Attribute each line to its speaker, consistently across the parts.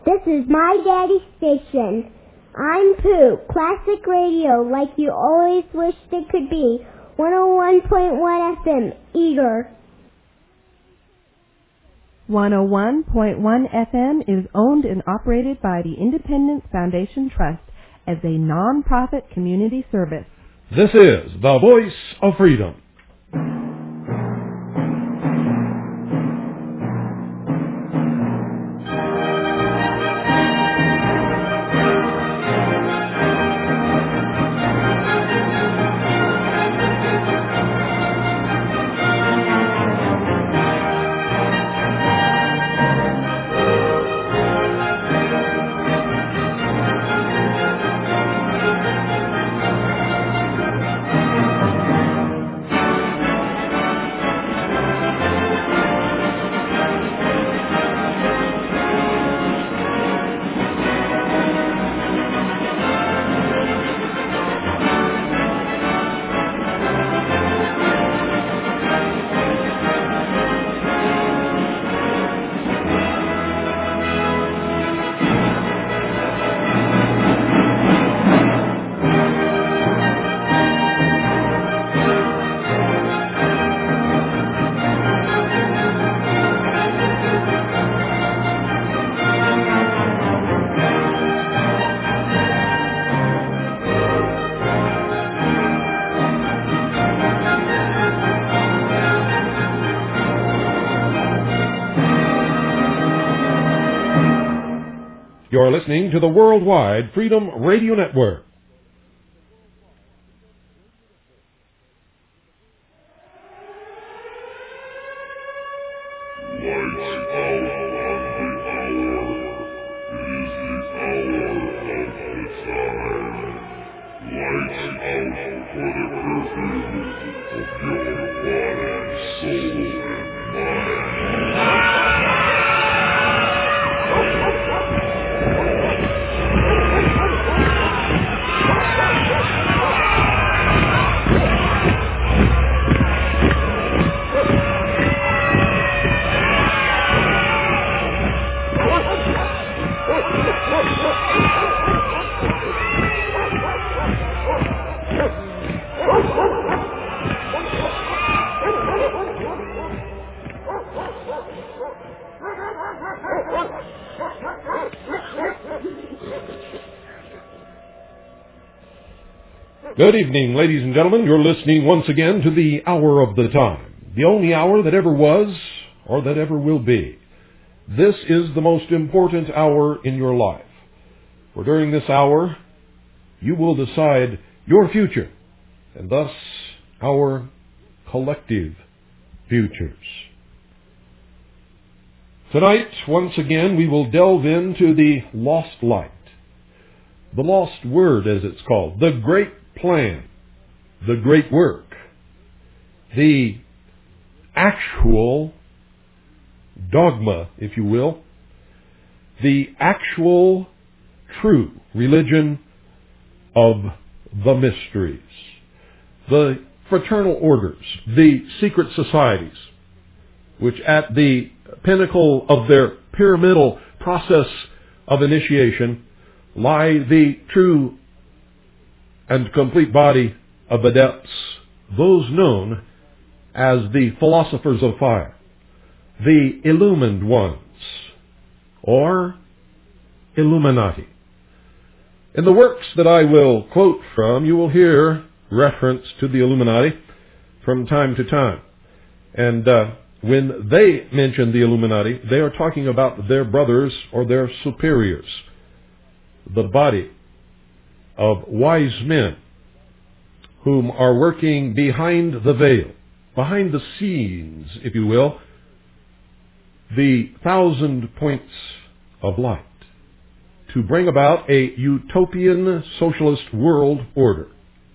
Speaker 1: This is my daddy's station. I'm Pooh, classic radio like you always wished it could be. 101.1 FM, Eager.
Speaker 2: 101.1 FM is owned and operated by the Independence Foundation Trust as a non-profit community service.
Speaker 3: This is the Voice of Freedom. You're listening to the Worldwide Freedom Radio Network. Good evening, ladies and gentlemen. You're listening once again to the Hour of the Time, the only hour that ever was or that ever will be. This is the most important hour in your life. For during this hour, you will decide your future, and thus our collective futures. Tonight, once again, we will delve into the lost light, the lost word, as it's called, the great plan, the great work, the actual dogma, if you will, the actual true religion of the mysteries, the fraternal orders, the secret societies, which at the pinnacle of their pyramidal process of initiation lie the true and complete body of adepts, those known as the philosophers of fire, the illumined ones, or Illuminati. In the works that I will quote from, you will hear reference to the Illuminati from time to time. And when they mention the Illuminati, they are talking about their brothers or their superiors, the body of wise men whom are working behind the veil, behind the scenes, if you will, the 1,000 points of light, to bring about a utopian socialist world order.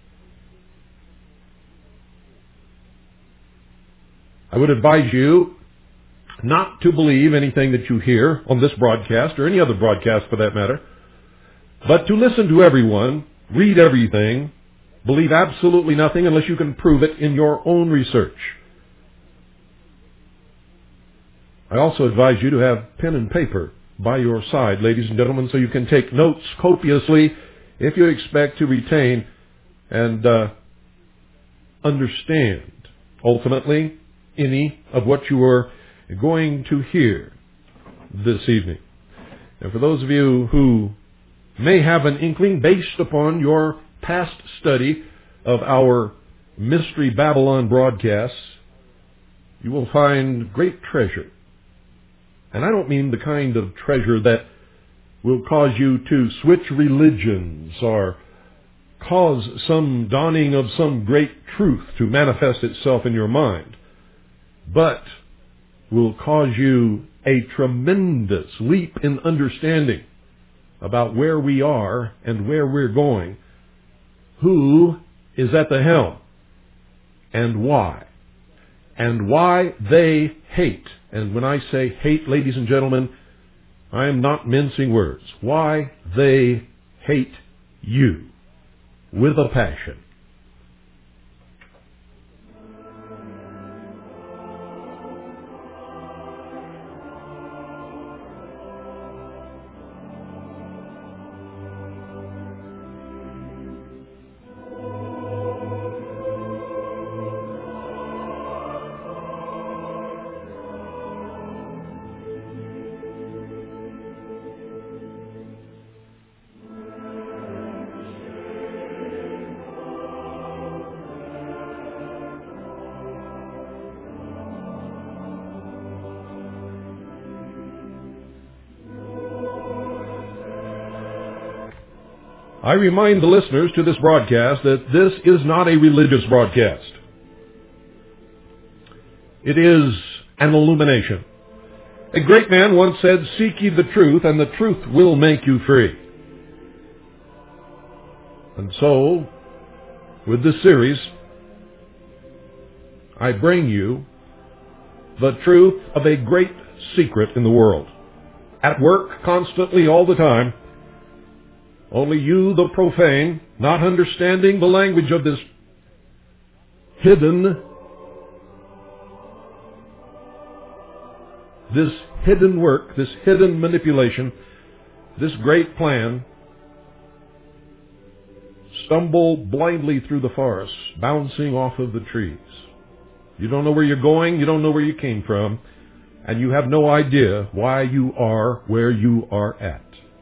Speaker 3: I would advise you not to believe anything that you hear on this broadcast, or any other broadcast for that matter, but to listen to everyone, read everything, believe absolutely nothing unless you can prove it in your own research. I also advise you to have pen and paper by your side, ladies and gentlemen, so you can take notes copiously if you expect to retain and understand, ultimately, any of what you are going to hear this evening. And for those of you who may have an inkling based upon your past study of our Mystery Babylon broadcasts, you will find great treasure. And I don't mean the kind of treasure that will cause you to switch religions or cause some dawning of some great truth to manifest itself in your mind, but will cause you a tremendous leap in understanding about where we are and where we're going, who is at the helm, and why they hate. And when I say hate, ladies and gentlemen, I am not mincing words. Why they hate you with a passion. I remind the listeners to this broadcast that this is not a religious broadcast. It is an illumination. A great man once said, "Seek ye the truth, and the truth will make you free." And so, with this series, I bring you the truth of a great secret in the world. At work, constantly, all the time. Only you, the profane, not understanding the language of this hidden work, this hidden manipulation, this great plan, stumble blindly through the forest, bouncing off of the trees. You don't know where you're going, you don't know where you came from, and you have no idea why you are where you are at.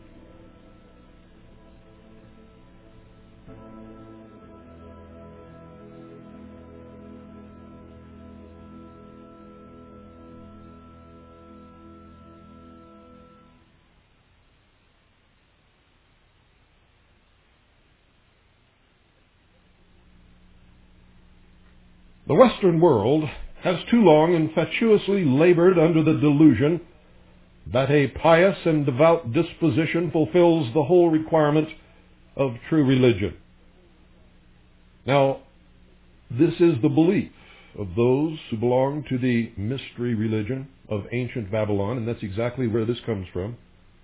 Speaker 3: The Western world has too long and fatuously labored under the delusion that a pious and devout disposition fulfills the whole requirement of true religion. Now, this is the belief of those who belong to the mystery religion of ancient Babylon, and that's exactly where this comes from.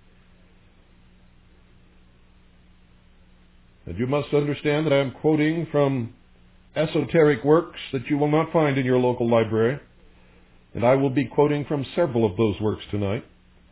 Speaker 3: And you must understand that I am quoting from esoteric works that you will not find in your local library, and I will be quoting from several of those works tonight.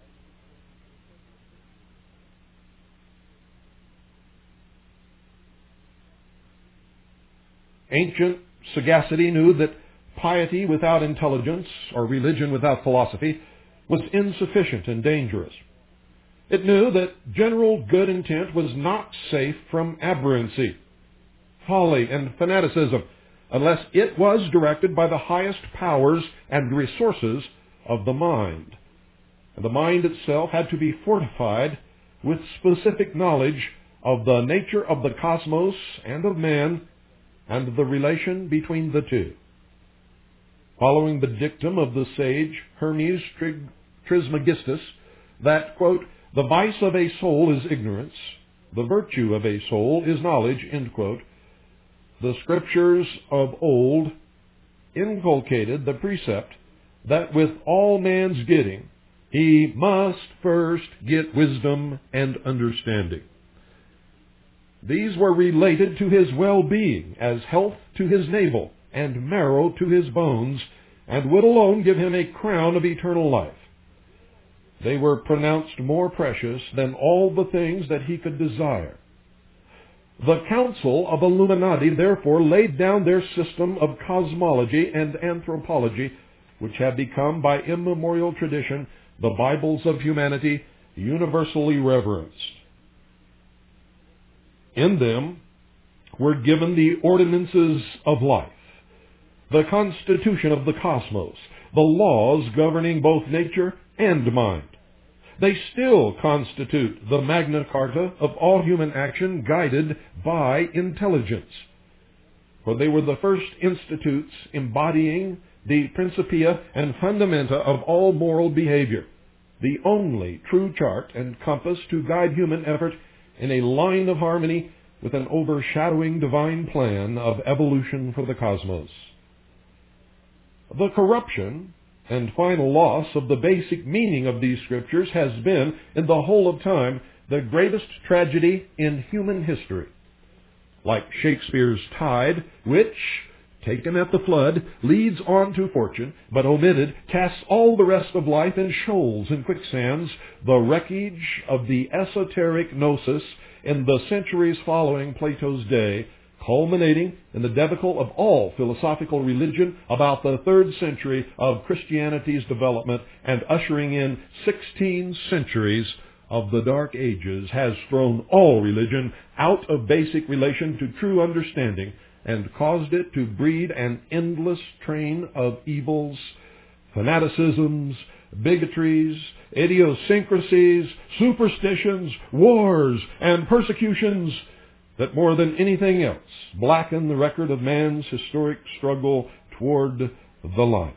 Speaker 3: Ancient sagacity knew that piety without intelligence, or religion without philosophy, was insufficient and dangerous. It knew that general good intent was not safe from aberrancy, folly, and fanaticism, unless it was directed by the highest powers and resources of the mind. And the mind itself had to be fortified with specific knowledge of the nature of the cosmos and of man, and the relation between the two. Following the dictum of the sage Hermes Trismegistus, that, quote, "the vice of a soul is ignorance, the virtue of a soul is knowledge," end quote, the scriptures of old inculcated the precept that with all man's getting, he must first get wisdom and understanding. These were related to his well-being as health to his navel and marrow to his bones, and would alone give him a crown of eternal life. They were pronounced more precious than all the things that he could desire. The Council of Illuminati therefore laid down their system of cosmology and anthropology, which have become by immemorial tradition the Bibles of humanity, universally reverenced. In them were given the ordinances of life, the constitution of the cosmos, the laws governing both nature and mind. They still constitute the Magna Carta of all human action guided by intelligence, for they were the first institutes embodying the Principia and Fundamenta of all moral behavior, the only true chart and compass to guide human effort in a line of harmony with an overshadowing divine plan of evolution for the cosmos. The corruption and final loss of the basic meaning of these scriptures has been, in the whole of time, the greatest tragedy in human history. Like Shakespeare's tide, which, taken at the flood, leads on to fortune, but omitted, casts all the rest of life in shoals and quicksands, the wreckage of the esoteric gnosis in the centuries following Plato's day, culminating in the debacle of all philosophical religion about the 3rd century of Christianity's development and ushering in 16 centuries of the Dark Ages, has thrown all religion out of basic relation to true understanding and caused it to breed an endless train of evils, fanaticisms, bigotries, idiosyncrasies, superstitions, wars, and persecutions that more than anything else blacken the record of man's historic struggle toward the light.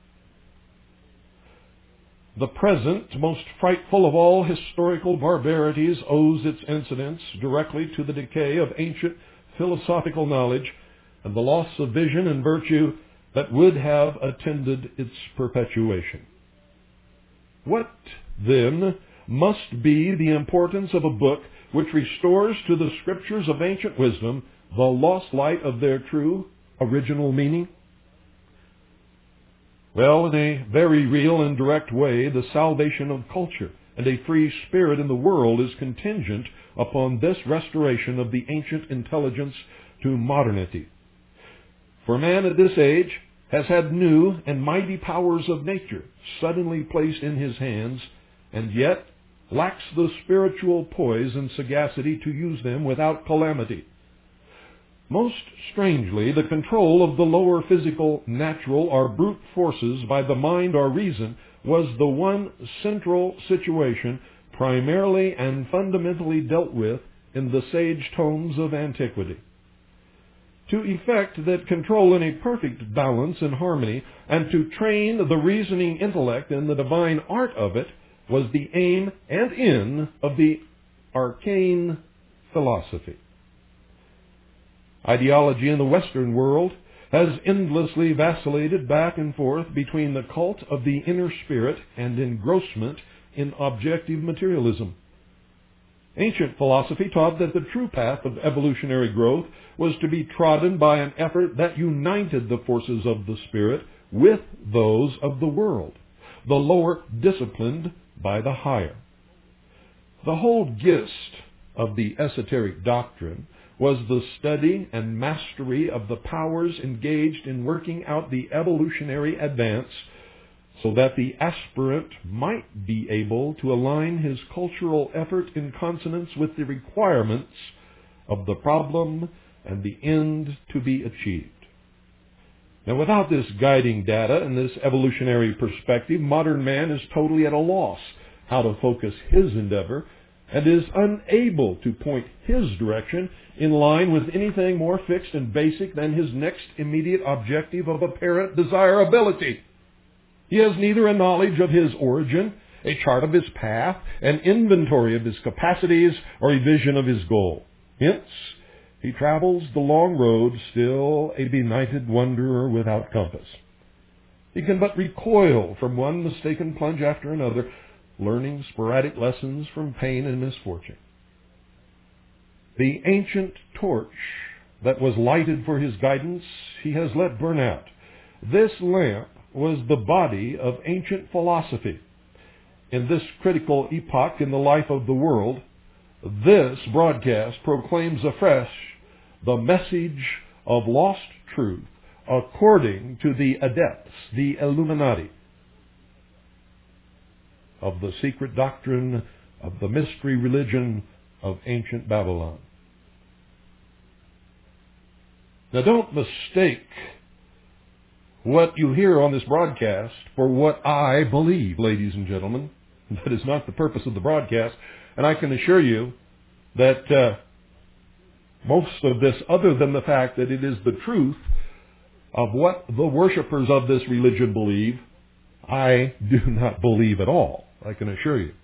Speaker 3: The present, most frightful of all historical barbarities, owes its incidence directly to the decay of ancient philosophical knowledge and the loss of vision and virtue that would have attended its perpetuation. What, then, must be the importance of a book which restores to the scriptures of ancient wisdom the lost light of their true, original meaning? Well, in a very real and direct way, the salvation of culture and a free spirit in the world is contingent upon this restoration of the ancient intelligence to modernity. For man at this age has had new and mighty powers of nature suddenly placed in his hands, and yet lacks the spiritual poise and sagacity to use them without calamity. Most strangely, the control of the lower physical, natural, or brute forces by the mind or reason was the one central situation primarily and fundamentally dealt with in the sage tomes of antiquity. To effect that control in a perfect balance and harmony, and to train the reasoning intellect in the divine art of it, was the aim and end of the arcane philosophy. Ideology in the Western world has endlessly vacillated back and forth between the cult of the inner spirit and engrossment in objective materialism. Ancient philosophy taught that the true path of evolutionary growth was to be trodden by an effort that united the forces of the spirit with those of the world, the lower disciplined by the higher. The whole gist of the esoteric doctrine was the study and mastery of the powers engaged in working out the evolutionary advance so that the aspirant might be able to align his cultural effort in consonance with the requirements of the problem and the end to be achieved. Now, without this guiding data and this evolutionary perspective, modern man is totally at a loss how to focus his endeavor and is unable to point his direction in line with anything more fixed and basic than his next immediate objective of apparent desirability. He has neither a knowledge of his origin, a chart of his path, an inventory of his capacities, or a vision of his goal. Hence, he travels the long road still a benighted wanderer without compass. He can but recoil from one mistaken plunge after another, learning sporadic lessons from pain and misfortune. The ancient torch that was lighted for his guidance he has let burn out. This lamp was the body of ancient philosophy. in this critical epoch in the life of the world, this broadcast proclaims afresh the message of lost truth according to the adepts, the Illuminati, of the secret doctrine of the mystery religion of ancient Babylon. Now, don't mistake what you hear on this broadcast for what I believe, ladies and gentlemen. That is not the purpose of the broadcast. And I can assure you that most of this, other than the fact that it is the truth of what the worshipers of this religion believe, I do not believe at all, I can assure you.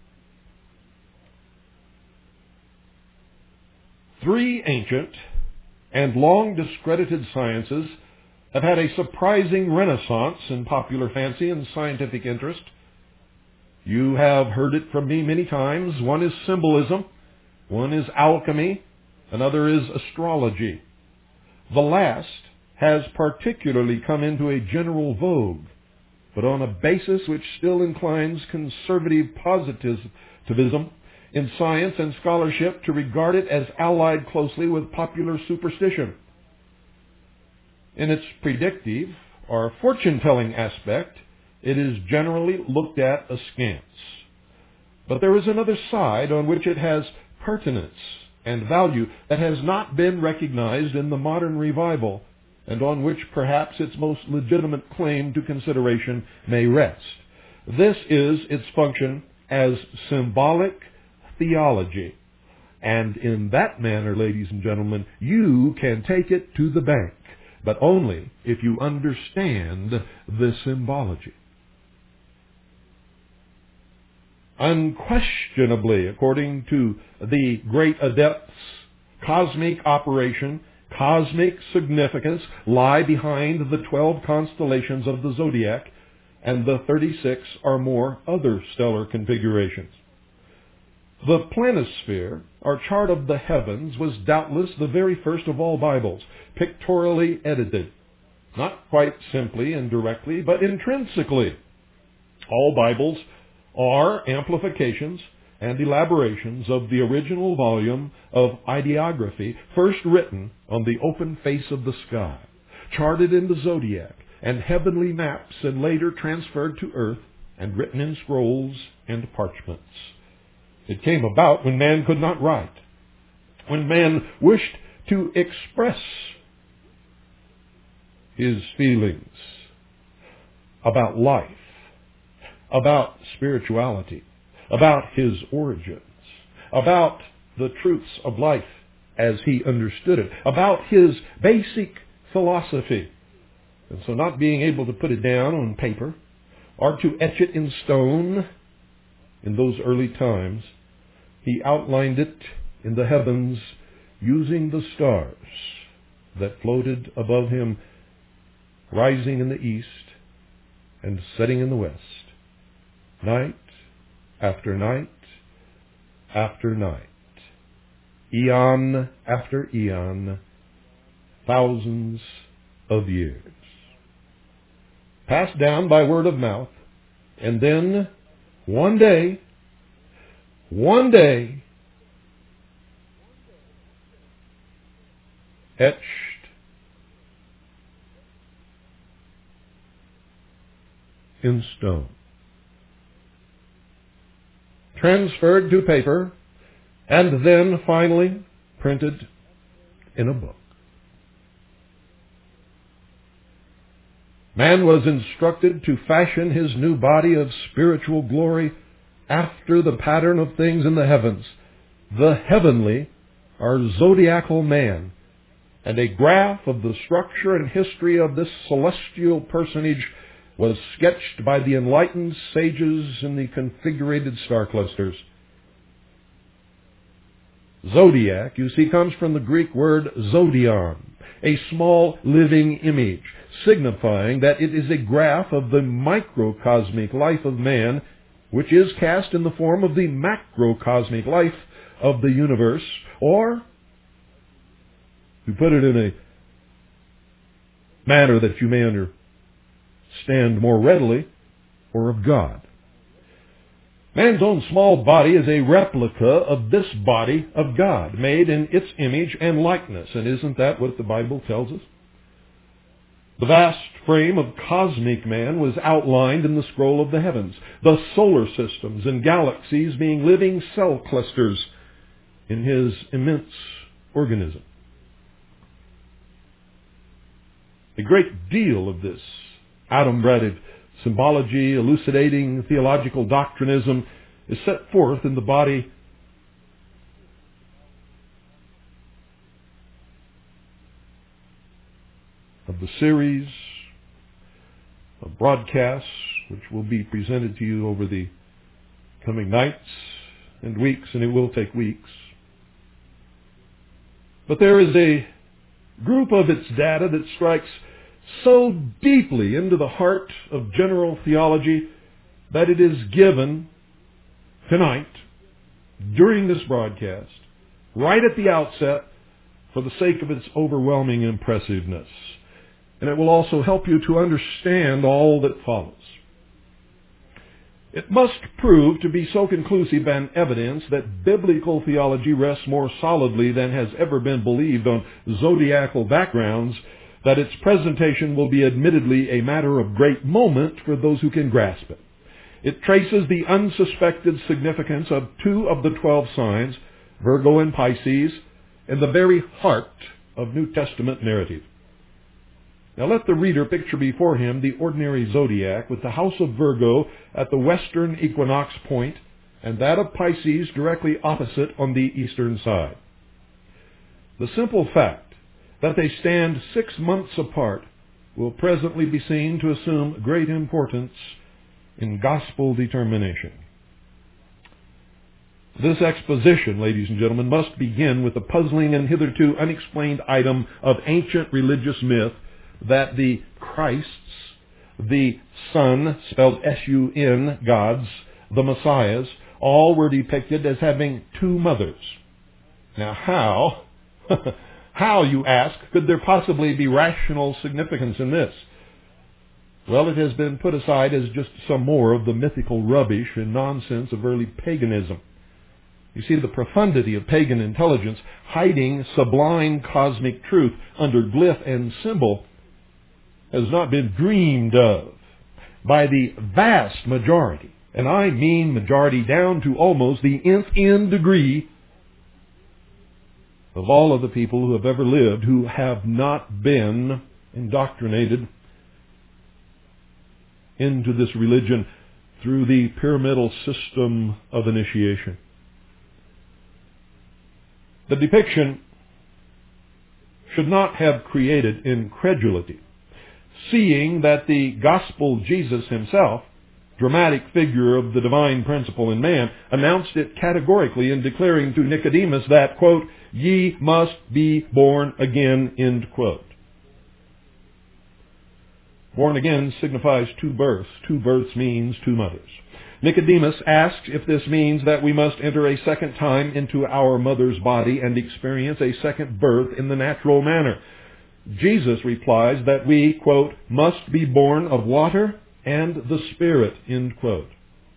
Speaker 3: 3 ancient and long discredited sciences have had a surprising renaissance in popular fancy and scientific interest. You have heard it from me many times. One is symbolism, one is alchemy, another is astrology. The last has particularly come into a general vogue, but on a basis which still inclines conservative positivism in science and scholarship to regard it as allied closely with popular superstition. In its predictive or fortune-telling aspect, it is generally looked at askance. But there is another side on which it has pertinence and value that has not been recognized in the modern revival, and on which perhaps its most legitimate claim to consideration may rest. This is its function as symbolic theology. And in that manner, ladies and gentlemen, you can take it to the bank, but only if you understand the symbology. Unquestionably, according to the great adepts, cosmic operation, cosmic significance lie behind the 12 constellations of the zodiac and the 36 or more other stellar configurations. The planisphere, or chart of the heavens, was doubtless the very first of all Bibles, pictorially edited, not quite simply and directly, but intrinsically. All Bibles are amplifications and elaborations of the original volume of ideography, first written on the open face of the sky, charted in the zodiac and heavenly maps, and later transferred to earth and written in scrolls and parchments. It came about when man could not write, when man wished to express his feelings about life, about spirituality, about his origins, about the truths of life as he understood it, about his basic philosophy. And so not being able to put it down on paper or to etch it in stone in those early times, he outlined it in the heavens using the stars that floated above him, rising in the east and setting in the west, night after night after night, eon after eon, thousands of years, passed down by word of mouth, and then one day, etched in stone, transferred to paper, and then finally printed in a book. Man was instructed to fashion his new body of spiritual glory after the pattern of things in the heavens, the heavenly or zodiacal man, and a graph of the structure and history of this celestial personage was sketched by the enlightened sages in the configurated star clusters. Zodiac, you see, comes from the Greek word zodion, a small living image, signifying that it is a graph of the microcosmic life of man, which is cast in the form of the macrocosmic life of the universe, or, to put it in a manner that you may understand more readily, or of God. Man's own small body is a replica of this body of God, made in its image and likeness. And isn't that what the Bible tells us? The vast frame of cosmic man was outlined in the scroll of the heavens, the solar systems and galaxies being living cell clusters in his immense organism. A great deal of this adumbrative symbology, elucidating theological doctrinism is set forth in the body of the series of broadcasts which will be presented to you over the coming nights and weeks, and it will take weeks. But there is a group of its data that strikes so deeply into the heart of general theology that it is given tonight, during this broadcast, right at the outset, for the sake of its overwhelming impressiveness. And it will also help you to understand all that follows. It must prove to be so conclusive an evidence that biblical theology rests more solidly than has ever been believed on zodiacal backgrounds, that its presentation will be admittedly a matter of great moment for those who can grasp it. It traces the unsuspected significance of 2 of the 12 signs, Virgo and Pisces, in the very heart of New Testament narrative. Now let the reader picture before him the ordinary zodiac with the house of Virgo at the western equinox point and that of Pisces directly opposite on the eastern side. The simple fact that they stand 6 months apart will presently be seen to assume great importance in gospel determination. This exposition, ladies and gentlemen, must begin with the puzzling and hitherto unexplained item of ancient religious myth that the Christs, the Son, spelled S-U-N, gods, the Messiahs, all were depicted as having 2 mothers. Now how, you ask, could there possibly be rational significance in this? Well, it has been put aside as just some more of the mythical rubbish and nonsense of early paganism. You see, the profundity of pagan intelligence hiding sublime cosmic truth under glyph and symbol has not been dreamed of by the vast majority, and I mean majority down to almost the nth degree of all of the people who have ever lived who have not been indoctrinated into this religion through the pyramidal system of initiation. The depiction should not have created incredulity, seeing that the gospel Jesus himself, dramatic figure of the divine principle in man, announced it categorically in declaring to Nicodemus that, quote, "Ye must be born again," end quote. Born again signifies 2 births. 2 births means 2 mothers. Nicodemus asks if this means that we must enter a second time into our mother's body and experience a second birth in the natural manner. Jesus replies that we, quote, "must be born of water and the Spirit," end quote.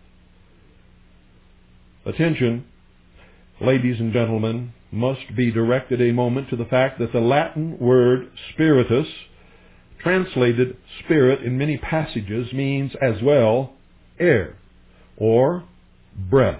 Speaker 3: Attention, ladies and gentlemen, must be directed a moment to the fact that the Latin word spiritus, translated spirit in many passages, means as well air or breath.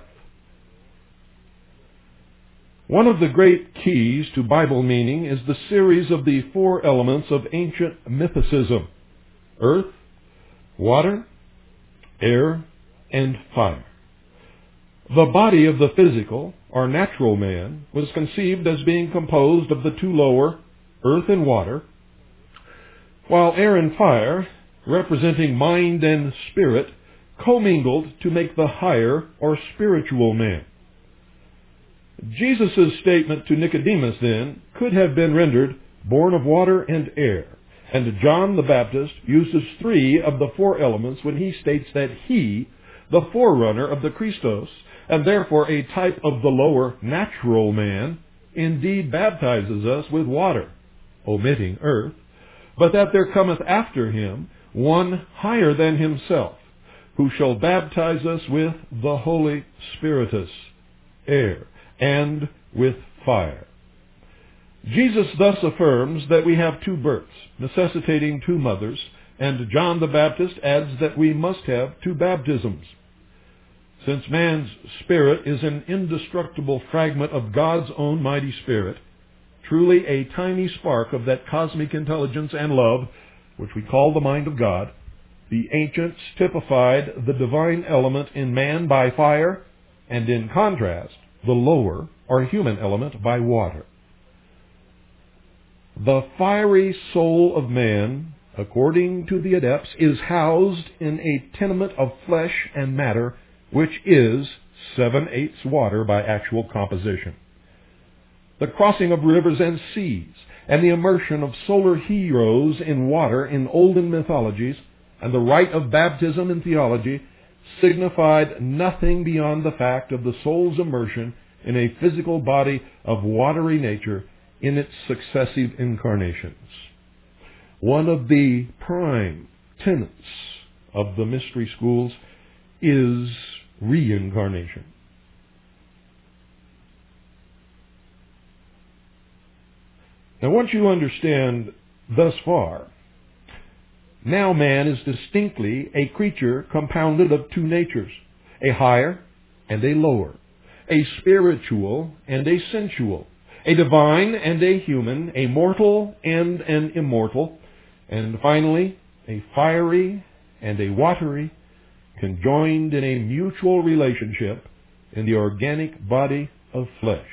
Speaker 3: One of the great keys to Bible meaning is the series of the 4 elements of ancient mythicism: earth, water, air, and fire. The body of the physical, or natural man, was conceived as being composed of the 2 lower, earth and water, while air and fire, representing mind and spirit, commingled to make the higher or spiritual man. Jesus' statement to Nicodemus, then, could have been rendered born of water and air. And John the Baptist uses 3 of the 4 elements when he states that he, the forerunner of the Christos, and therefore a type of the lower natural man, indeed baptizes us with water, omitting earth, but that there cometh after him one higher than himself, who shall baptize us with the Holy Spiritus, air, and with fire. Jesus thus affirms that we have two births, necessitating two mothers, and John the Baptist adds that we must have two baptisms. Since man's spirit is an indestructible fragment of God's own mighty spirit, truly a tiny spark of that cosmic intelligence and love, which we call the mind of God, the ancients typified the divine element in man by fire, and in contrast, the lower or human element by water. The fiery soul of man, according to the adepts, is housed in a tenement of flesh and matter, which is 7/8 water by actual composition. The crossing of rivers and seas, and the immersion of solar heroes in water in olden mythologies, and the rite of baptism in theology, signified nothing beyond the fact of the soul's immersion in a physical body of watery nature in its successive incarnations. One of the prime tenets of the mystery schools is reincarnation. Now, once you understand thus far, now man is distinctly a creature compounded of two natures, a higher and a lower, a spiritual and a sensual, a divine and a human, a mortal and an immortal, and finally, a fiery and a watery, conjoined in a mutual relationship in the organic body of flesh.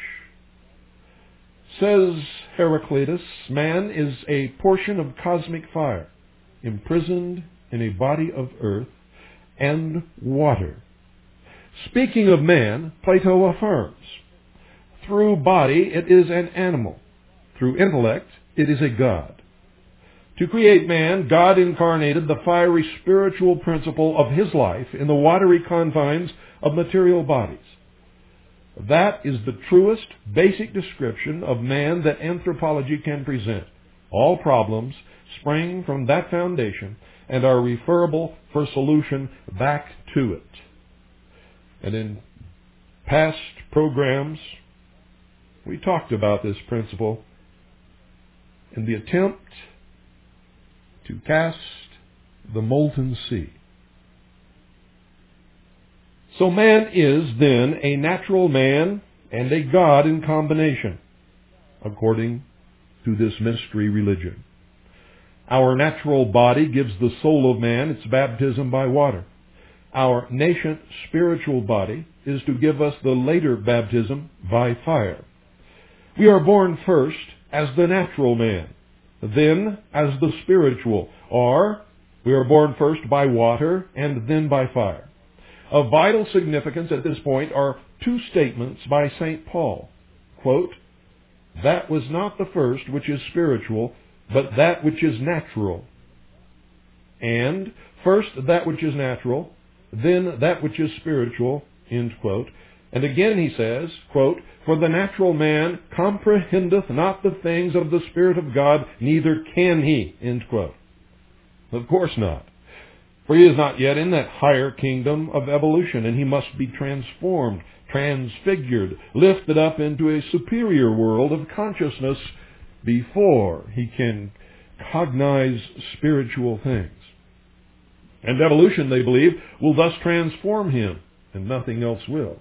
Speaker 3: Says Heraclitus, man is a portion of cosmic fire, imprisoned in a body of earth and water. Speaking of man, Plato affirms, through body it is an animal, through intellect it is a god. To create man, God incarnated the fiery spiritual principle of his life in the watery confines of material bodies. That is the truest, basic description of man that anthropology can present. All problems spring from that foundation and are referable for solution back to it. And in past programs, we talked about this principle in the attempt to cast the molten sea. So man is then a natural man and a god in combination, according to this mystery religion. Our natural body gives the soul of man its baptism by water. Our nascent spiritual body is to give us the later baptism by fire. We are born first as the natural man, then as the spiritual, or we are born first by water and then by fire. Of vital significance at this point are two statements by St. Paul. Quote, "That was not the first which is spiritual, but that which is natural. And first that which is natural, then that which is spiritual." End quote. And again he says, quote, "For the natural man comprehendeth not the things of the Spirit of God, neither can he." End quote. Of course not. For he is not yet in that higher kingdom of evolution, and he must be transformed, transfigured, lifted up into a superior world of consciousness before he can cognize spiritual things. And evolution, they believe, will thus transform him, and nothing else will.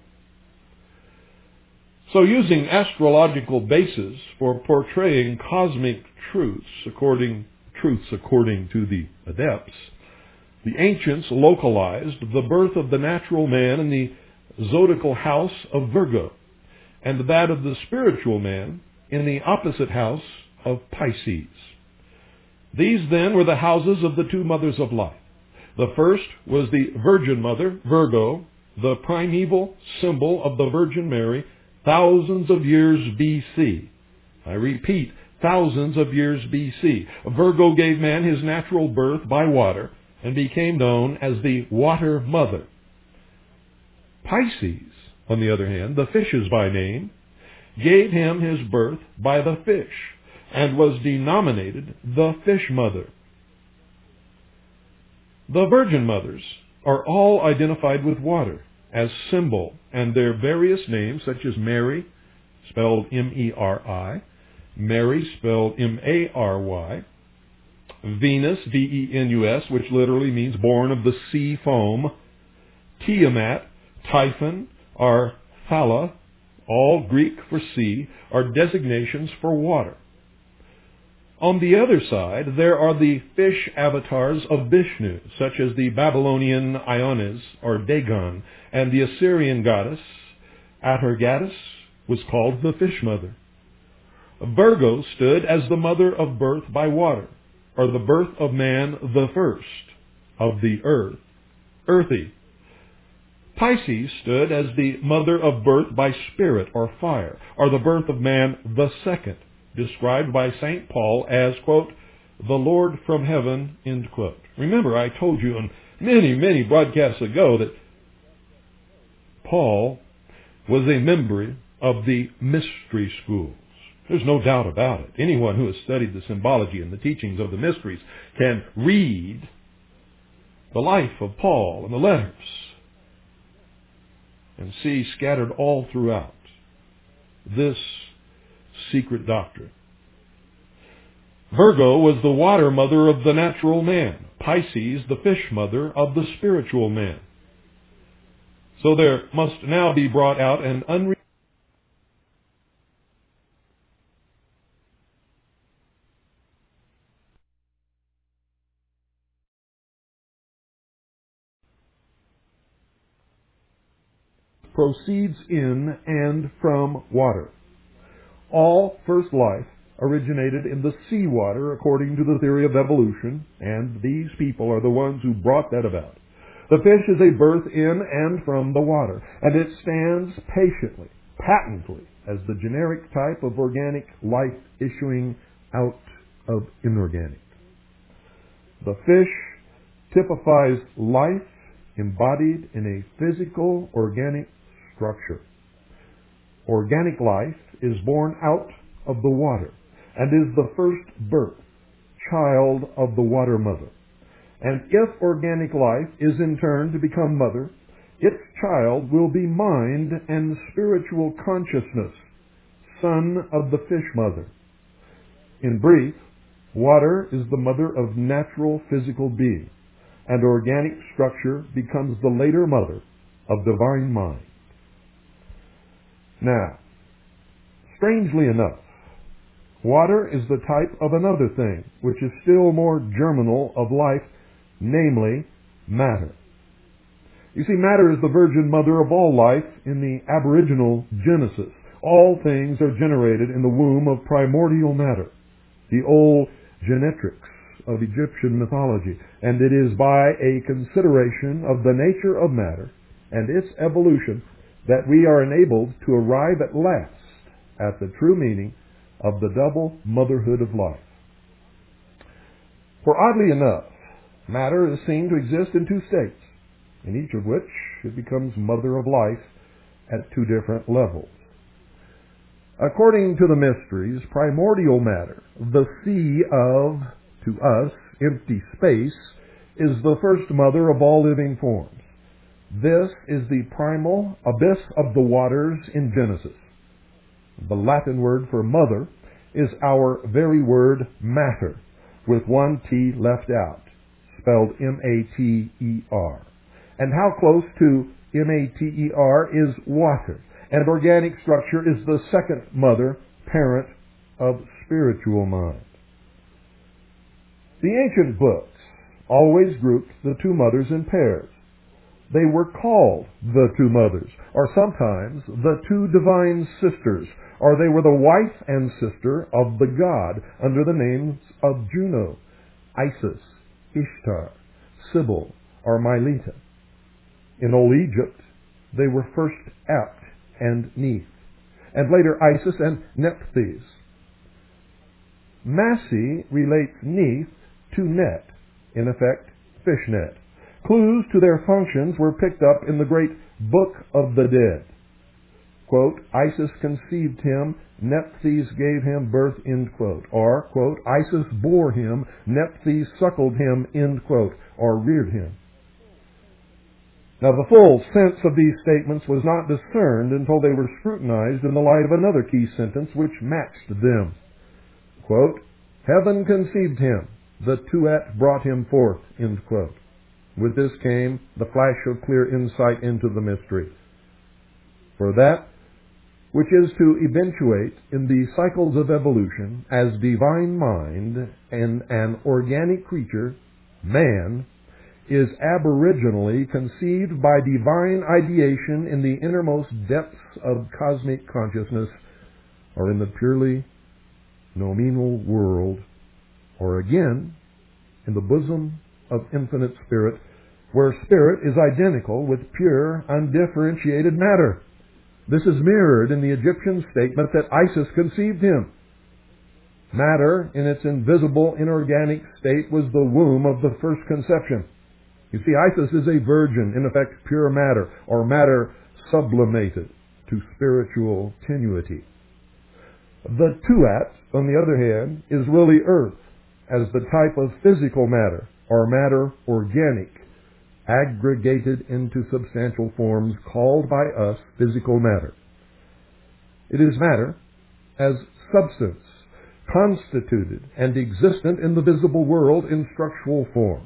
Speaker 3: So using astrological bases for portraying cosmic truths according to the adepts, the ancients localized the birth of the natural man in the zodiacal house of Virgo, and that of the spiritual man in the opposite house of Pisces. These then were the houses of the two mothers of life. The first was the Virgin Mother, Virgo, the primeval symbol of the Virgin Mary, thousands of years BC. I repeat, thousands of years BC. Virgo gave man his natural birth by water and became known as the Water Mother. Pisces, on the other hand, the fishes by name, gave him his birth by the fish and was denominated the Fish Mother. The Virgin Mothers are all identified with water as symbol, and their various names, such as Mary, spelled M-E-R-I, Mary, spelled M-A-R-Y, Venus, V-E-N-U-S, which literally means born of the sea foam, Tiamat, Typhon, or Thala, all Greek for sea, are designations for water. On the other side, there are the fish avatars of Vishnu, such as the Babylonian Ionis, or Dagon, and the Assyrian goddess, Atargatis, was called the fish mother. Virgo stood as the mother of birth by water, or the birth of man the first, of the earth, earthy. Pisces stood as the mother of birth by spirit or fire, or the birth of man the second, described by St. Paul as, quote, the Lord from heaven, end quote. Remember, I told you on many broadcasts ago that Paul was a member of the mystery schools. There's no doubt about it. Anyone who has studied the symbology and the teachings of the mysteries can read the life of Paul and the letters and see scattered all throughout this secret doctrine. Virgo was the water mother of the natural man. Pisces, the fish mother of the spiritual man. So there must now be brought out an proceeds in and from water. All first life originated in the seawater according to the theory of evolution, and these people are the ones who brought that about. The fish is a birth in and from the water, and it stands patiently, patently, as the generic type of organic life issuing out of inorganic. The fish typifies life embodied in a physical, organic structure. Organic life is born out of the water and is the first birth, child of the water mother. And if organic life is in turn to become mother, its child will be mind and spiritual consciousness, son of the fish mother. In brief, water is the mother of natural physical being, and organic structure becomes the later mother of divine mind. Now, strangely enough, water is the type of another thing, which is still more germinal of life, namely, matter. You see, matter is the virgin mother of all life in the aboriginal Genesis. All things are generated in the womb of primordial matter, the old genetrix of Egyptian mythology, and it is by a consideration of the nature of matter and its evolution that we are enabled to arrive at last at the true meaning of the double motherhood of life. For oddly enough, matter is seen to exist in two states, in each of which it becomes mother of life at two different levels. According to the mysteries, primordial matter, the sea of, to us, empty space, is the first mother of all living forms. This is the primal abyss of the waters in Genesis. The Latin word for mother is our very word matter, with one T left out, spelled M-A-T-E-R. And how close to M-A-T-E-R is water, and organic structure is the second mother, parent of spiritual mind. The ancient books always grouped the two mothers in pairs. They were called the two mothers, or sometimes the two divine sisters, or they were the wife and sister of the god under the names of Juno, Isis, Ishtar, Sybil, or Mylitta. In Old Egypt, they were first Apt and Neith, and later Isis and Nephthys. Massey relates Neith to net, in effect, fishnet. Clues to their functions were picked up in the great Book of the Dead. Quote, Isis conceived him, Nephthys gave him birth, end quote. Or, quote, Isis bore him, Nephthys suckled him, end quote, or reared him. Now, the full sense of these statements was not discerned until they were scrutinized in the light of another key sentence which matched them. Quote, heaven conceived him, the Tuat brought him forth, end quote. With this came the flash of clear insight into the mystery. For that which is to eventuate in the cycles of evolution as divine mind and an organic creature, man, is aboriginally conceived by divine ideation in the innermost depths of cosmic consciousness, or in the purely noumenal world, or again, in the bosom of infinite spirit, where spirit is identical with pure, undifferentiated matter. This is mirrored in the Egyptian statement that Isis conceived him. Matter, in its invisible, inorganic state, was the womb of the first conception. You see, Isis is a virgin, in effect pure matter, or matter sublimated to spiritual tenuity. The Tuat, on the other hand, is really earth, as the type of physical matter, or matter organic, aggregated into substantial forms called by us physical matter. It is matter as substance, constituted and existent in the visible world in structural forms.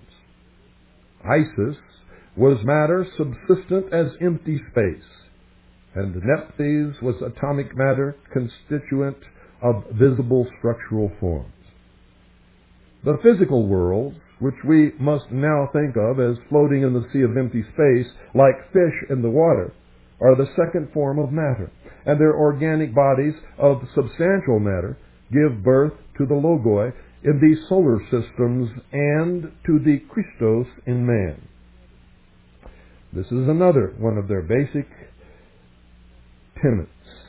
Speaker 3: Isis was matter subsistent as empty space, and Nephthys was atomic matter constituent of visible structural forms. The physical worlds, which we must now think of as floating in the sea of empty space, like fish in the water, are the second form of matter, and their organic bodies of substantial matter give birth to the Logoi in the solar systems and to the Christos in man. This is another one of their basic tenets,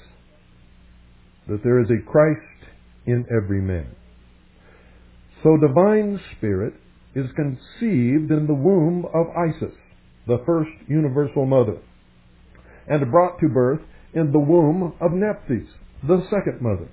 Speaker 3: that there is a Christ in every man. So divine spirit is conceived in the womb of Isis, the first universal mother, and brought to birth in the womb of Nephthys, the second mother.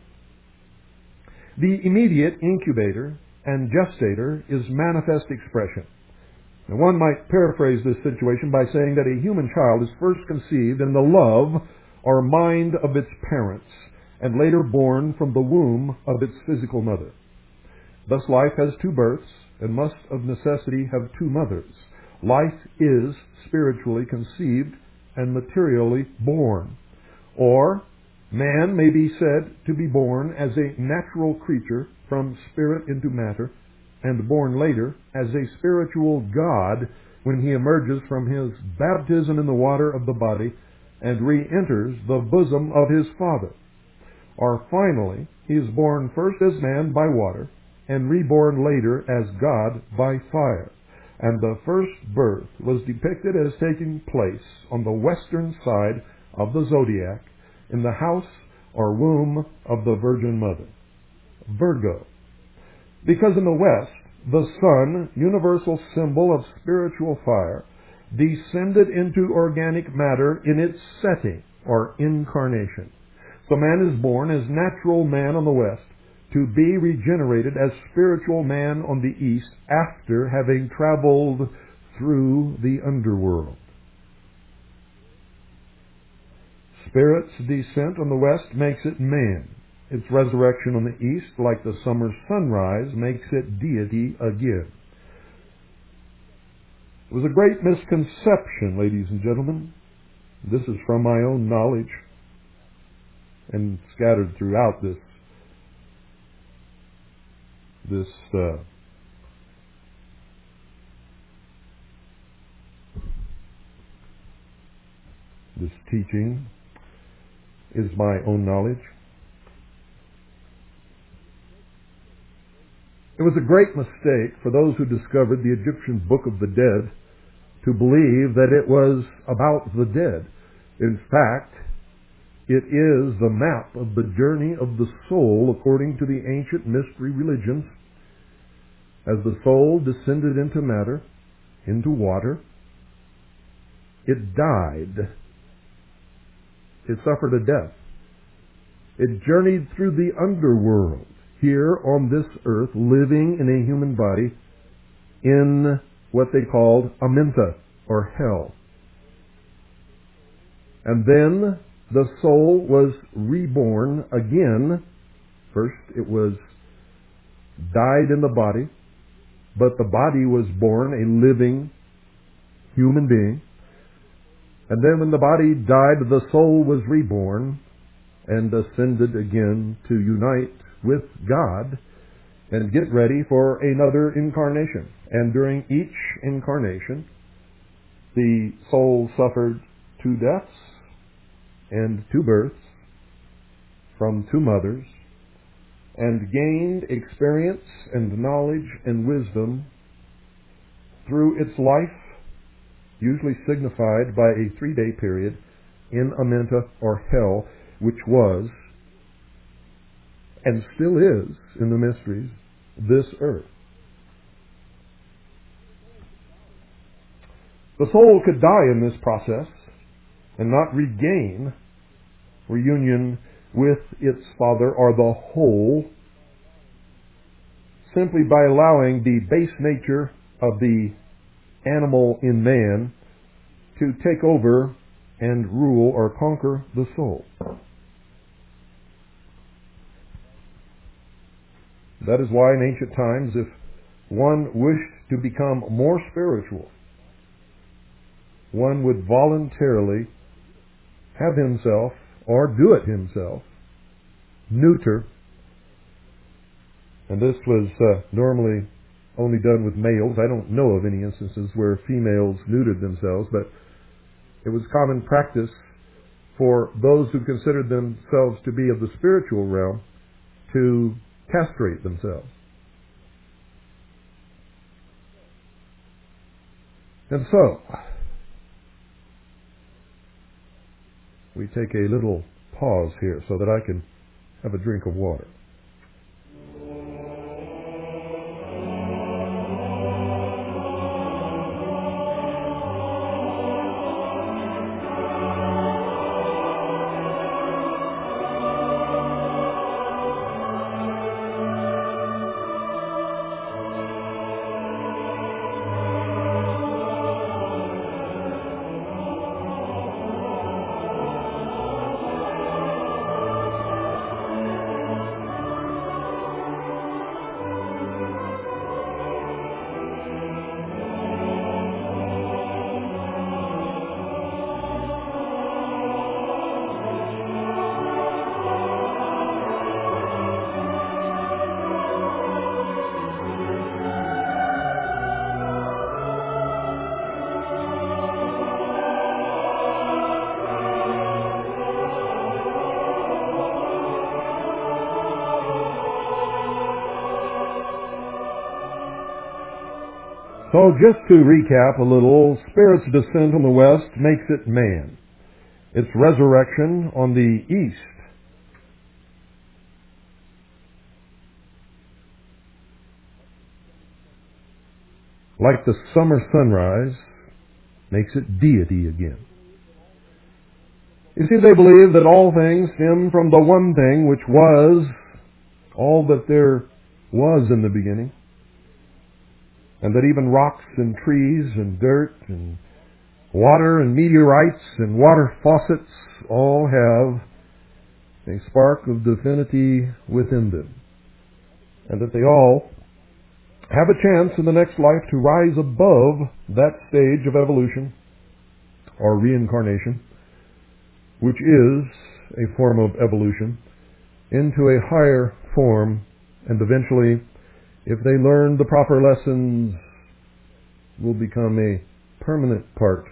Speaker 3: The immediate incubator and gestator is manifest expression. Now, one might paraphrase this situation by saying that a human child is first conceived in the love or mind of its parents, and later born from the womb of its physical mother. Thus life has two births, and must of necessity have two mothers. Life is spiritually conceived and materially born. Or, man may be said to be born as a natural creature from spirit into matter, and born later as a spiritual God when he emerges from his baptism in the water of the body and re-enters the bosom of his Father. Or finally, he is born first as man by water, and reborn later as God by fire. And the first birth was depicted as taking place on the western side of the zodiac, in the house or womb of the Virgin Mother, Virgo. Because in the west, the sun, universal symbol of spiritual fire, descended into organic matter in its setting, or incarnation. So man is born as natural man on the west, to be regenerated as spiritual man on the east after having traveled through the underworld. Spirit's descent on the west makes it man. Its resurrection on the east, like the summer sunrise, makes it deity again. It was a great misconception, ladies and gentlemen. This is from my own knowledge and scattered throughout this teaching is my own knowledge. It was a great mistake for those who discovered the Egyptian Book of the Dead to believe that it was about the dead. In fact, it is the map of the journey of the soul according to the ancient mystery religions. As the soul descended into matter, into water, it died. It suffered a death. It journeyed through the underworld, here on this earth, living in a human body in what they called Amenta, or hell. And then the soul was reborn again. First, it was died in the body, but the body was born a living human being. And then when the body died, the soul was reborn and ascended again to unite with God and get ready for another incarnation. And during each incarnation, the soul suffered 2 deaths and 2 births from 2 mothers, and gained experience and knowledge and wisdom through its life, usually signified by a 3-day period in Amenta or hell, which was and still is in the mysteries this earth. The soul could die in this process and not regain reunion with its Father or the whole simply by allowing the base nature of the animal in man to take over and rule or conquer the soul. That is why in ancient times, if one wished to become more spiritual, one would voluntarily have himself, or do it himself, neuter. And this was normally only done with males. I don't know of any instances where females neutered themselves, but it was common practice for those who considered themselves to be of the spiritual realm to castrate themselves. And so, we take a little pause here so that I can have a drink of water. So just to recap a little, Spirit's descent on the west makes it man. Its resurrection on the east like the summer sunrise makes it deity again. You see, they believe that all things stem from the one thing which was all that there was in the beginning, and that even rocks and trees and dirt and water and meteorites and water faucets all have a spark of divinity within them, and that they all have a chance in the next life to rise above that stage of evolution or reincarnation, which is a form of evolution, into a higher form, and eventually, if they learn the proper lessons, will become a permanent part,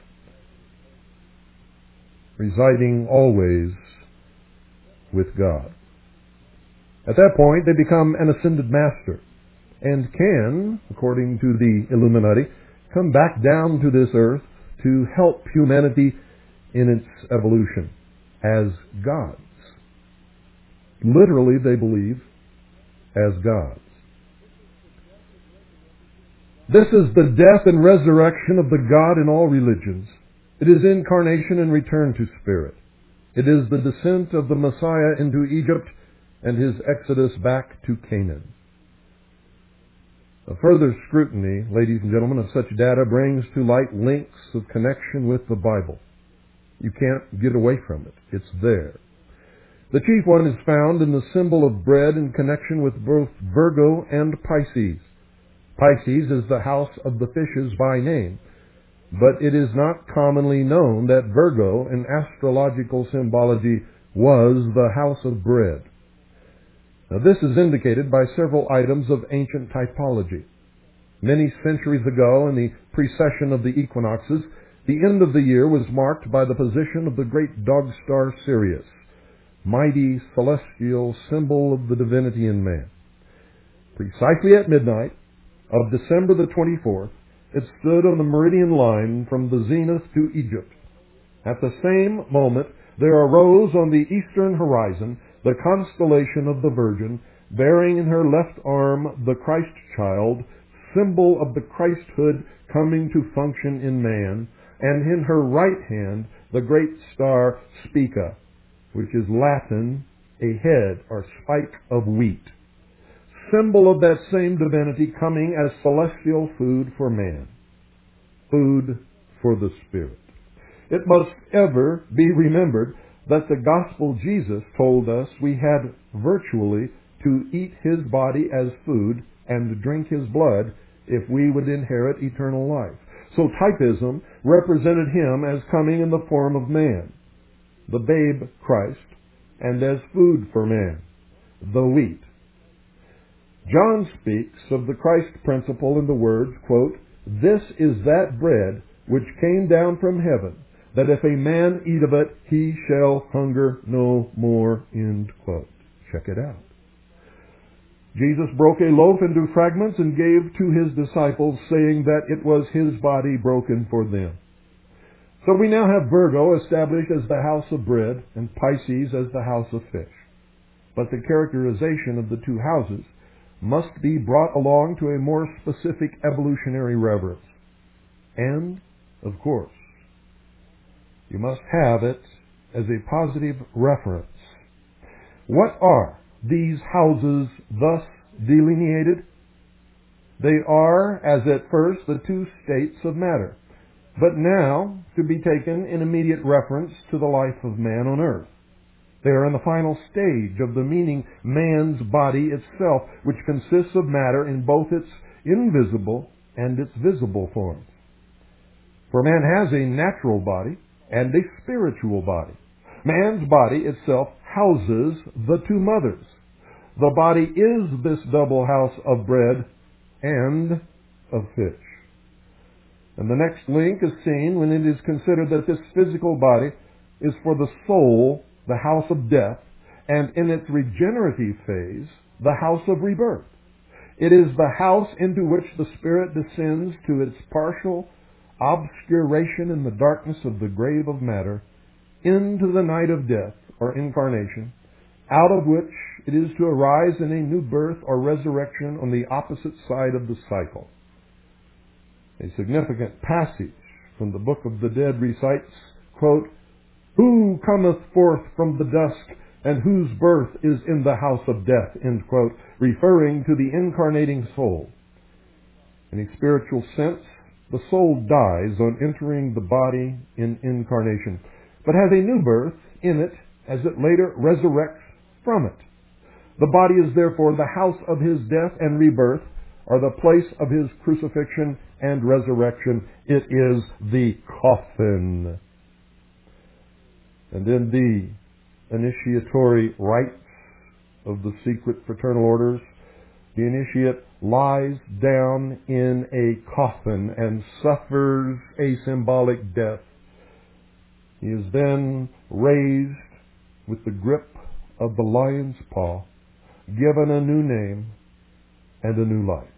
Speaker 3: residing always with God. At that point, they become an ascended master and can, according to the Illuminati, come back down to this earth to help humanity in its evolution as gods. Literally, they believe, as gods. This is the death and resurrection of the God in all religions. It is incarnation and return to spirit. It is the descent of the Messiah into Egypt and his exodus back to Canaan. A further scrutiny, ladies and gentlemen, of such data brings to light links of connection with the Bible. You can't get away from it. It's there. The chief one is found in the symbol of bread in connection with both Virgo and Pisces. Pisces is the house of the fishes by name, but it is not commonly known that Virgo in astrological symbology was the house of bread. Now, this is indicated by several items of ancient typology. Many centuries ago, in the precession of the equinoxes, the end of the year was marked by the position of the great dog star Sirius, mighty celestial symbol of the divinity in man. Precisely at midnight of December the 24th, it stood on the meridian line from the zenith to Egypt. At the same moment, there arose on the eastern horizon the constellation of the Virgin, bearing in her left arm the Christ child, symbol of the Christhood coming to function in man, and in her right hand the great star Spica, which is Latin, a head or spike of wheat, symbol of that same divinity coming as celestial food for man, food for the spirit. It must ever be remembered that the gospel Jesus told us we had virtually to eat his body as food and drink his blood if we would inherit eternal life. So typism represented him as coming in the form of man, the babe Christ, and as food for man, the wheat. John speaks of the Christ principle in the words, quote, "This is that bread which came down from heaven, that if a man eat of it, he shall hunger no more," end quote. Check it out. Jesus broke a loaf into fragments and gave to his disciples, saying that it was his body broken for them. So we now have Virgo established as the house of bread and Pisces as the house of fish. But the characterization of the two houses must be brought along to a more specific evolutionary reverence. And, of course, you must have it as a positive reference. What are these houses thus delineated? They are, as at first, the two states of matter, but now to be taken in immediate reference to the life of man on earth. They are in the final stage of the meaning man's body itself, which consists of matter in both its invisible and its visible forms. For man has a natural body and a spiritual body. Man's body itself houses the two mothers. The body is this double house of bread and of fish. And the next link is seen when it is considered that this physical body is for the soul, the house of death, and in its regenerative phase, the house of rebirth. It is the house into which the spirit descends to its partial obscuration in the darkness of the grave of matter, into the night of death, or incarnation, out of which it is to arise in a new birth or resurrection on the opposite side of the cycle. A significant passage from the Book of the Dead recites, quote, "Who cometh forth from the dusk, and whose birth is in the house of death," end quote, referring to the incarnating soul. In a spiritual sense, the soul dies on entering the body in incarnation, but has a new birth in it as it later resurrects from it. The body is therefore the house of his death and rebirth, or the place of his crucifixion and resurrection. It is the coffin. And in the initiatory rites of the secret fraternal orders, the initiate lies down in a coffin and suffers a symbolic death. He is then raised with the grip of the lion's paw, given a new name and a new life.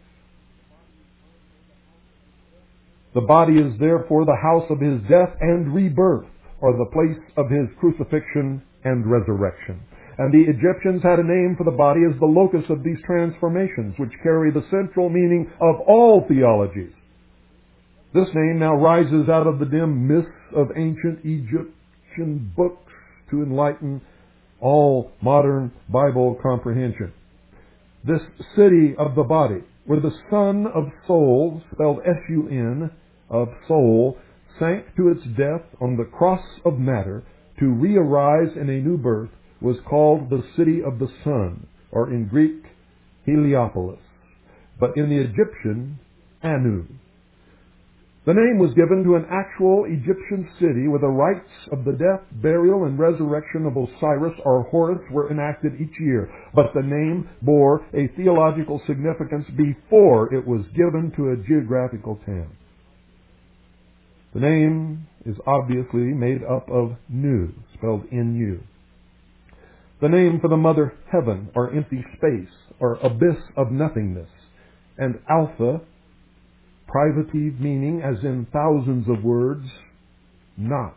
Speaker 3: The body is therefore the house of his death and rebirth, or the place of his crucifixion and resurrection. And the Egyptians had a name for the body as the locus of these transformations, which carry the central meaning of all theologies. This name now rises out of the dim mists of ancient Egyptian books to enlighten all modern Bible comprehension. This city of the body, where the Son of Soul, spelled S-U-N, of soul, sank to its death on the cross of matter to re-arise in a new birth was called the city of the sun, or in Greek, Heliopolis, but in the Egyptian, Anu. The name was given to an actual Egyptian city where the rites of the death, burial, and resurrection of Osiris or Horus were enacted each year, but the name bore a theological significance before it was given to a geographical town. The name is obviously made up of Nu, spelled N-U. The name for the mother heaven, or empty space, or abyss of nothingness, and Alpha, privative meaning, as in thousands of words, not.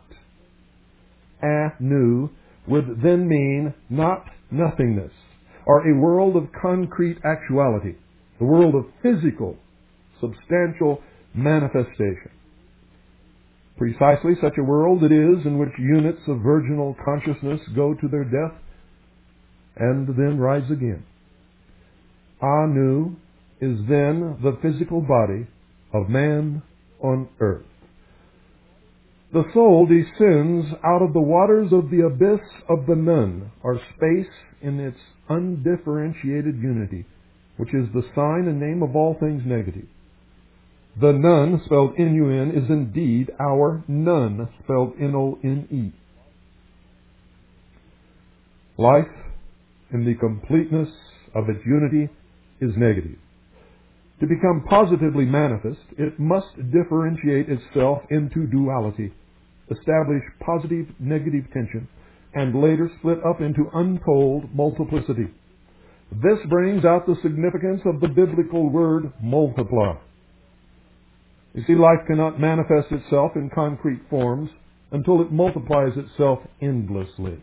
Speaker 3: Anu would then mean not nothingness, or a world of concrete actuality, the world of physical, substantial manifestation. Precisely such a world it is in which units of virginal consciousness go to their death and then rise again. Anu is then the physical body of man on earth. The soul descends out of the waters of the abyss of the nun, or space in its undifferentiated unity, which is the sign and name of all things negative. The nun, spelled N-U-N, is indeed our nun, spelled N-O-N-E. Life, in the completeness of its unity, is negative. To become positively manifest, it must differentiate itself into duality, establish positive-negative tension, and later split up into untold multiplicity. This brings out the significance of the biblical word multiply. You see, life cannot manifest itself in concrete forms until it multiplies itself endlessly.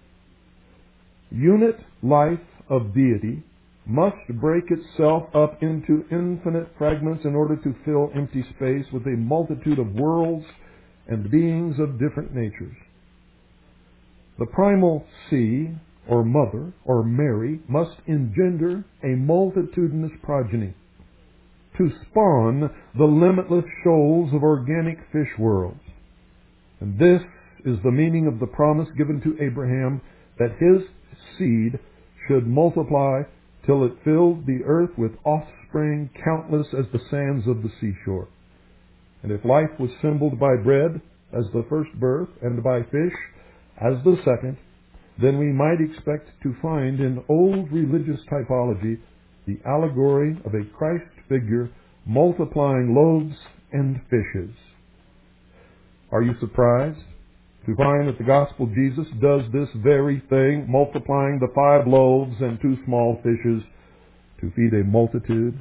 Speaker 3: Unit life of deity must break itself up into infinite fragments in order to fill empty space with a multitude of worlds and beings of different natures. The primal sea, or mother, or Mary, must engender a multitudinous progeny to spawn the limitless shoals of organic fish worlds. And this is the meaning of the promise given to Abraham that his seed should multiply till it filled the earth with offspring countless as the sands of the seashore. And if life was symboled by bread as the first birth and by fish as the second, then we might expect to find in old religious typology the allegory of a Christ figure multiplying loaves and fishes. Are you surprised to find that the gospel Jesus does this very thing, multiplying the 5 loaves and 2 small fishes to feed a multitude?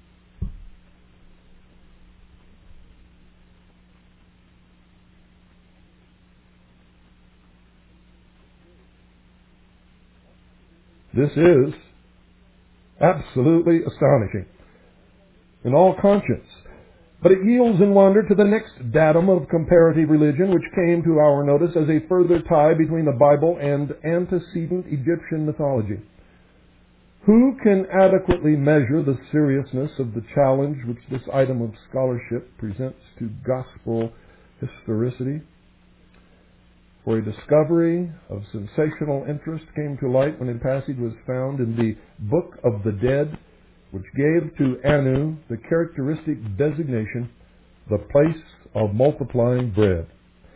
Speaker 3: This is absolutely astonishing in all conscience. But it yields in wonder to the next datum of comparative religion, which came to our notice as a further tie between the Bible and antecedent Egyptian mythology. Who can adequately measure the seriousness of the challenge which this item of scholarship presents to gospel historicity? For a discovery of sensational interest came to light when a passage was found in the Book of the Dead, which gave to Anu the characteristic designation, the place of multiplying bread.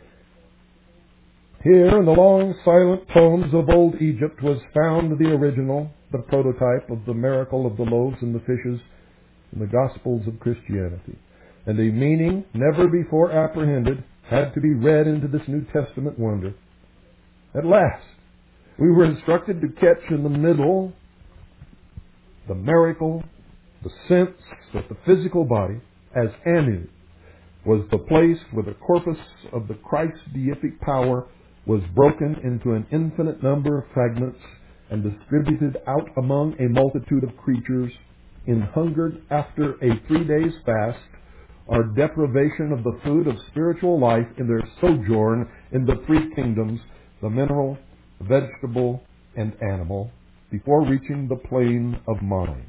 Speaker 3: Here, in the long silent tomes of old Egypt, was found the original, the prototype of the miracle of the loaves and the fishes in the Gospels of Christianity. And a meaning never before apprehended had to be read into this New Testament wonder. At last, we were instructed to catch in the middle the miracle, the sense that the physical body, as Anu, was the place where the corpus of the Christ's deific power was broken into an infinite number of fragments and distributed out among a multitude of creatures, hungered after a 3 days fast, or deprivation of the food of spiritual life in their sojourn in the 3 kingdoms, the mineral, vegetable, and animal, before reaching the plane of mind.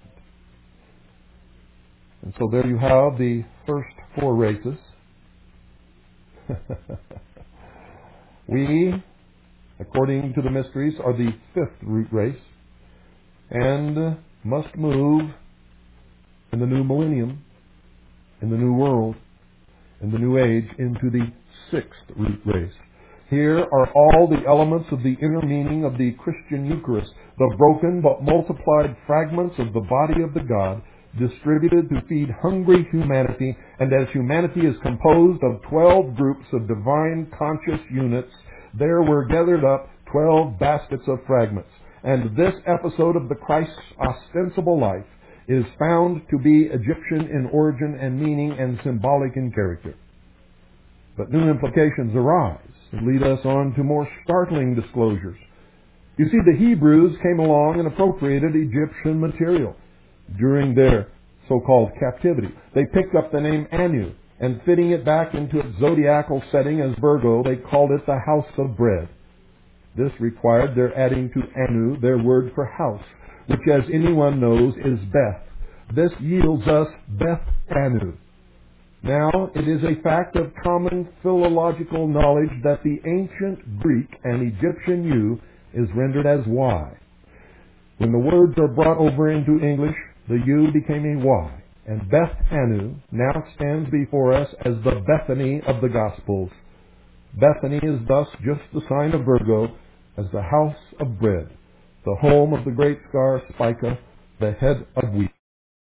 Speaker 3: And so there you have the first 4 races. We, according to the mysteries, are the fifth root race and must move in the new millennium, in the new world, in the new age, into the sixth root race. Here are all the elements of the inner meaning of the Christian Eucharist, the broken but multiplied fragments of the body of the God, distributed to feed hungry humanity, and as humanity is composed of 12 groups of divine conscious units, there were gathered up 12 baskets of fragments. And this episode of the Christ's ostensible life is found to be Egyptian in origin and meaning and symbolic in character. But new implications arise and lead us on to more startling disclosures. You see, the Hebrews came along and appropriated Egyptian material during their so-called captivity. They picked up the name Anu, and fitting it back into its zodiacal setting as Virgo, they called it the house of bread. This required their adding to Anu their word for house, which, as anyone knows, is Beth. This yields us Beth Anu. Now, it is a fact of common philological knowledge that the ancient Greek and Egyptian U is rendered as Y. When the words are brought over into English, the U became a Y, and Beth Anu now stands before us as the Bethany of the Gospels. Bethany is thus just the sign of Virgo as the house of bread, the home of the great star Spica, the head of wheat.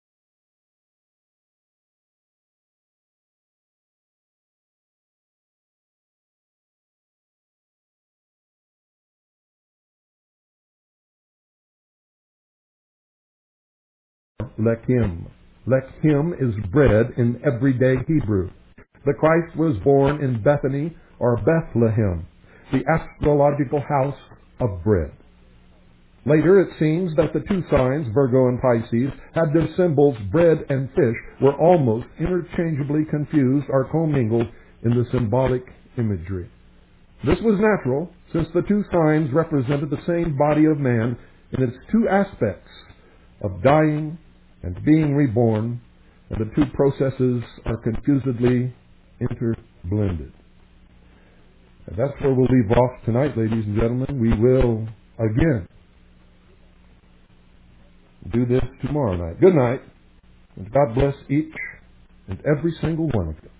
Speaker 3: Lechem. Lechem is bread in everyday Hebrew. The Christ was born in Bethany or Bethlehem, the astrological house of bread. Later, it seems that the two signs, Virgo and Pisces, had their symbols, bread and fish, were almost interchangeably confused or commingled in the symbolic imagery. This was natural, since the two signs represented the same body of man in its two aspects of dying and being reborn, and the two processes are confusedly interblended. And that's where we'll leave off tonight, ladies and gentlemen. We will, again, do this tomorrow night. Good night, and God bless each and every single one of you.